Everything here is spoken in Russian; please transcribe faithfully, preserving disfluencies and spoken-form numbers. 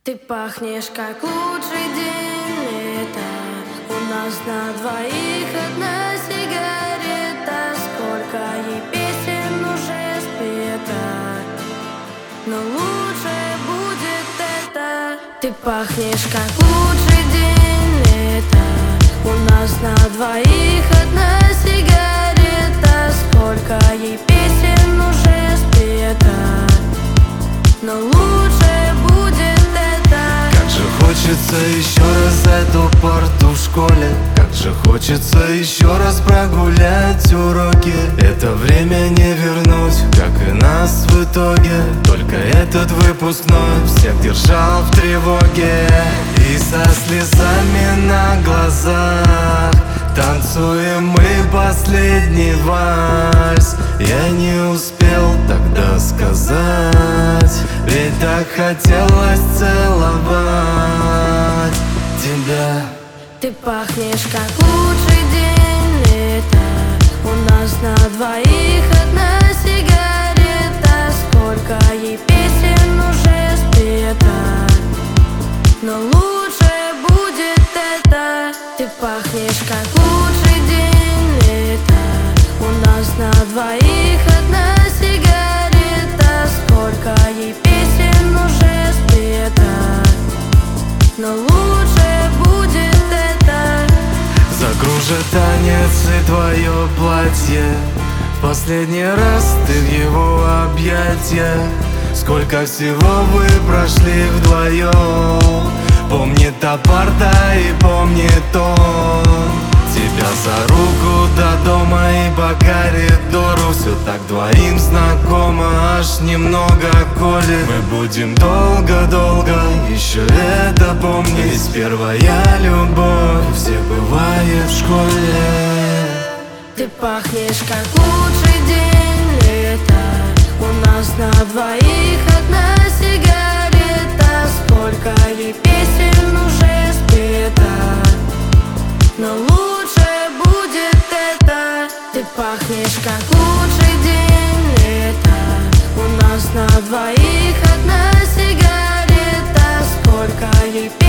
Ты пахнешь как лучший день лета. У нас на двоих одна сигарета. Сколько ей песен уже спета, но лучше будет это. Ты пахнешь как лучший день лета. У нас на двоих одна сигарета. Сколько ей песен уже спета, но лучше будет это. Как же хочется еще раз эту парту в школе. Как же хочется еще раз прогулять уроки. Это время не вернуть, как и нас в итоге. Только этот выпускной всех держал в тревоге. И со слезами на глазах танцуем мы последний вальс. Я не успел тогда сказать, ведь так хотелось целовать тебя. Ты пахнешь как лучший день лета. У нас на двоих одна сигарета. Сколько ей песен уже спета, но лучше будет это. Ты пахнешь как лучший день лета. У нас на двоих одна сигарета. Сколько ей песен уже спета, но лучше будет это. Закружит танец и твое платье. Последний раз ты в его объятия. Сколько всего вы прошли вдвоем. Помнит та парта и помнит он. Тебя за руку до дома и по коридору. Все так двоим знакомо, аж немного колет. Мы будем долго-долго еще это помнить. Ведь первая любовь все бывает в школе. Ты пахнешь как лучший день лета. У нас на двоих одна сигарета. Сколько ей песен уже спета, но лучше будет это. Ты пахнешь как лучший день лета. У нас на двоих одна сигарета. Сколько ей